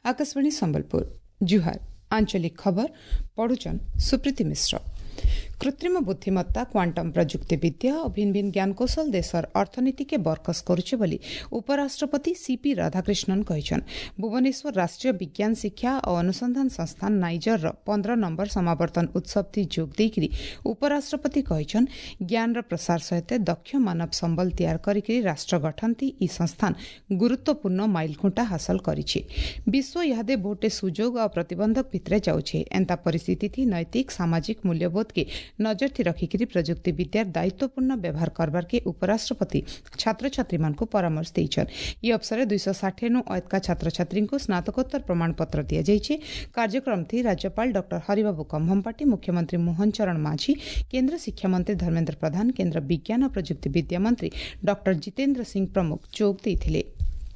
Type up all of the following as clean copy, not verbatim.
आकाशवाणी संबलपुर जुहार आंचलिक खबर पढ़ुचन सुप्रीति मिश्र। कृत्रिम बुद्धिमत्ता क्वांटम प्रजुक्ति विद्या और भिन्न भिन्न ज्ञानकौशल देशर अर्थनीति के बरकस करुचे बोली उपराष्ट्रपति सीपी राधाकृष्णन कहिछन। भुवनेश्वर राष्ट्रीय विज्ञान शिक्षा और अनुसंधान संस्थान नाइजर 15 नंबर समावर्तन उत्सव थी जोग देकरी उपराष्ट्रपति कहिछन ज्ञान प्रसार सहित दक्ष मानव संबल तैयार करिकरी राष्ट्र गठन थी ई संस्थान गुरुत्वपूर्ण माइलखुंटा हासिल करिछि। विश्व यादे बहुटे सुजोग और प्रतिबंधक भितरे जाउछे। एंता परिस्थिति थी नैतिक सामाजिक मूल्यबोध के नजर थी रखिकरी प्रजुक्ति विद्यार दायित्वपूर्ण व्यवहार करबार के उपराष्ट्रपति छात्र छात्री मान को परामर्श देइछन। ये अवसर 260 नु अयतका छात्र छात्री को स्नातकोत्तर प्रमाण पत्र दिया जाइछे। कार्यक्रम थी राज्यपाल डॉक्टर हरिबाबू कम्भमपाटी, मुख्यमंत्री मोहन चरण माझी, केन्द्र शिक्षा मंत्री धर्मेन्द्र प्रधान, केन्द्र विज्ञान और प्रजुक्ति विद्या मंत्री डॉक्टर जितेन्द्र सिंह प्रमुख जोग देइथिले।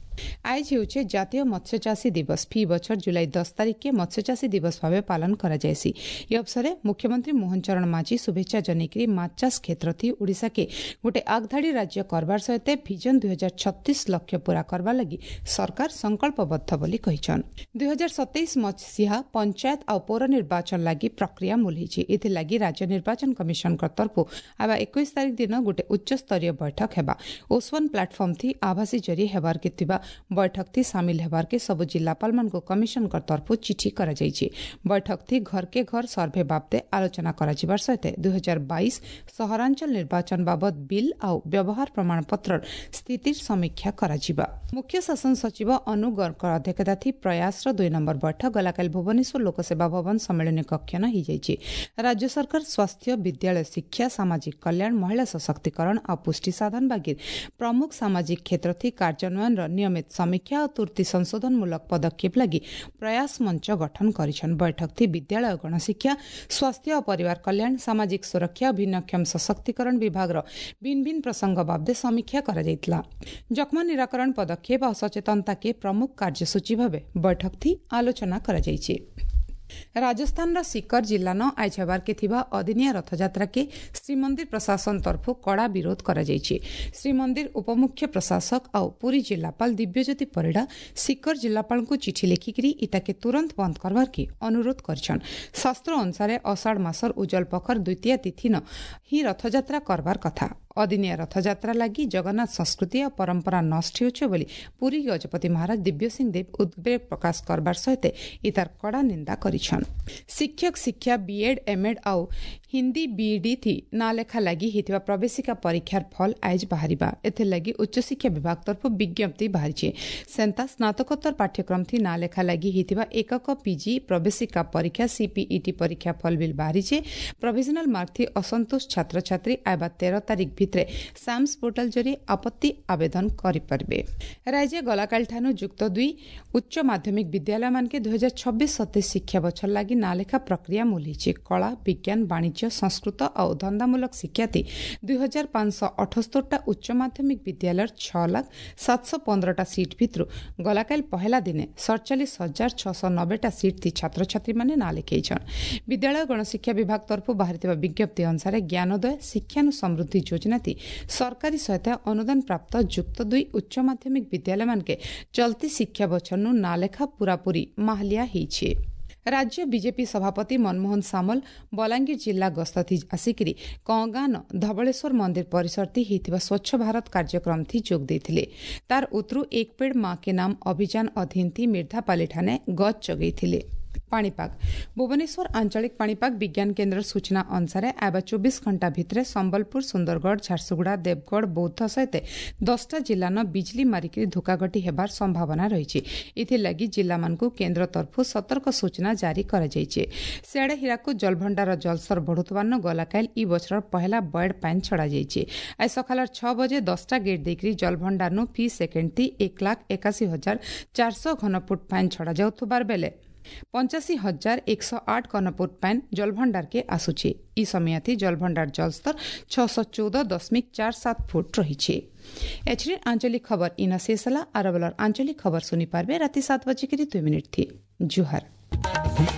आज हेउछे जातीय मत्स्यचाषी दिवस। फी बछर जुलाई 10 तारिख के मत्स्यचाषी दिवस भाव पालन करा जायसी। ये अवसर मुख्यमंत्री मोहन चरण माझी शुभेच्छा जनेकरी माछ चाष क्षेत्र थी ओडिशा के गोटे आगधाड़ी राज्य करबार सहित विजन 2036 लक्ष्य पूरा करबा लगी सरकार संकल्पबद्ध बोली कहिछन। 2027 मसीहा पंचायत और पौर निर्वाचन लगी प्रक्रिया मूलही। एथि लगी राज्य निर्वाचन कमिशन तरफ आबा 21 तारिख दिन गोटे उच्च स्तरीय बैठक हेबा। ओसवन प्लेटफॉर्म थी आभासी जरिए हेबार के थिबा बैठक थी सामिल हेबार के सब जिलापाल मान को कमिशन तरफ चिठी करा जाइछि। बैठक थी घर के घर सर्वे बाबदे आलोचना करा जिबार सहित 2022 सहरांचल निर्वाचन बाबद बिल आउ व्यवहार प्रमाण पत्र स्थिति समीक्षा करा जिबा। मुख्य शासन सचिव अनु गर्ग अध्यक्षता थी प्रयास 2 नंबर बैठक गलाकाल भुवनेश्वर लोकसेवा भवन सम्मेलन कक्ष न ही जाइछि। राज्य सरकार स्वास्थ्य, विद्यालय शिक्षा, सामाजिक कल्याण, महिला सशक्तिकरण और पुष्टि साधन बागिर प्रमुख सामाजिक क्षेत्र थी कार्यान्वयन नियमित समीक्षा और तुर्ती संशोधनमूलक पदक्षेप लगी प्रयास मंच गठन करिछन। बैठक थी विद्यालय गणशिक्षा, स्वास्थ्य और परिवार कल्याण, सामाजिक सुरक्षा, भिन्नक्षम सशक्तिकरण विभाग भिन्न भिन्न प्रसंग बाबदे समीक्षा करा जाइतला। जख्मा निराकरण पदक्षेप और सचेतनता के प्रमुख कार्यसूची भावे बैठक थी आलोचना करा जाइछि। राजस्थान सीकर जिला न आज हेबार के थिबा अदिनिया रथयात्रा के श्रीमंदिर प्रशासन तरफ कड़ा विरोध करा जाइछि। श्रीमंदिर उपमुख्य प्रशासक और पुरी जिलापाल दिव्यज्योति परिड़ा सीकर जिलापाल को चिठी लिखिकरी इता के तुरंत बंद करबार के अनुरोध करछन। शास्त्र अनुसार अषाढ़ मासर उज्जवल पखर द्वितीय तिथि न ही रथयात्रा करबार कथा। अदिनिया रथयात्रा लगी जगन्नाथ संस्कृति और परंपरा नष्ट होछे बोली पुरी गजपति महाराज दिव्य सिंह देव उद्वेग प्रकाश करबार सहित इतार कड़ा निंदा करिछन। शिक्षक शिक्षा बीएड एमएड आउ हिंदी बीईडी थी ना लेखा लगी हितवा प्रवेशिका परीक्षार फल आज बाहरिबा। एथे लगी उच्च शिक्षा विभाग तरफ विज्ञप्ति बाहरिछे। सेंता स्नातकोत्तर पाठ्यक्रम थी ना लेखा लगी हितवा एकक पीजी प्रवेशिका परीक्षा सीपीईटी परीक्षा फल बिल बाहरिछे। प्रोविजनल मार्क थी असंतोष छात्र छात्री आबा 13 तारिख भितरे साम्स पोर्टल जरिए आपत्ति आवेदन करि परबे। राज्य गलाकाल ठानु युक्त 2 उच्च माध्यमिक विद्यालय मान के 2026-27 शिक्षा बछर लगी ना लेखा प्रक्रिया मूलही। कला, विज्ञान, वाणिज्य, संस्कृत और धंदामूलक शिक्षा थी 2578 उच्च माध्यमिक विद्यालय 6,715 सीट भितर गलाकाल पहला दिने 47,690 सीट थी छात्र छात्री माने ना लिखैछन। विद्यालय गणशिक्षा विभाग तरफ बाहरिଥିବା विज्ञप्ति अनुसार ज्ञानोदय शिक्षानु समृद्धि योजना थी सरकारी सहायता अनुदान प्राप्त युक्त 2 उच्च माध्यमिक विद्यालय मान के चलती शिक्षा बछरनु ना लेखा पूरापूरी माहलिया हिछे। राज्य बीजेपी सभापति मनमोहन सामल बलांगीर जिला गस्त थी आसिकरी कंगान धवलेश्वर मंदिर परिसर थी हितवा स्वच्छ भारत कार्यक्रम थी जोग देथिले। तार उतरु एक पेड़ मां के नाम अभियान अधीन थी मिर्धापाली ठाने गच जगैथिले। पाणीपाग भुवनेश्वर आंचलिक पाणीपाग विज्ञान केन्द्र सूचना अनुसार आबा 24 घंटा भितर संबलपुर, सुंदरगढ़, झारसुगुड़ा, देवगढ़, बौद्ध सहित 10टा जिला न बिजली मारिक धोकाघटी हेबार संभावना रही। इथिलागी जिला मानकु केन्द्र तरफ सतर्क सूचना जारी करा जाइछे। सियाड़े हिराकु जलभंडार जलस्तर बढ़ुतवान गलाकाल ई बछर पहला बड़ पानी छड़ा जाइछे। आज सकाल 6 बजे 10टा गेट देकरी जलभंडार नु फी सेकेंड थी 1,81,400 घनफुट पानी छड़ा जाउथबार बेले 85,108 घनफुट पानी जलभंडार के आसुचे। ई समय थी जलभंडार जलस्तर 614.47 फुट रही। एचडी आंचलिक खबर इना शेषला आरबलर आंचलिक खबर सुनी पारबे राति 7 बजे 2 मिनिट थी। जुहार।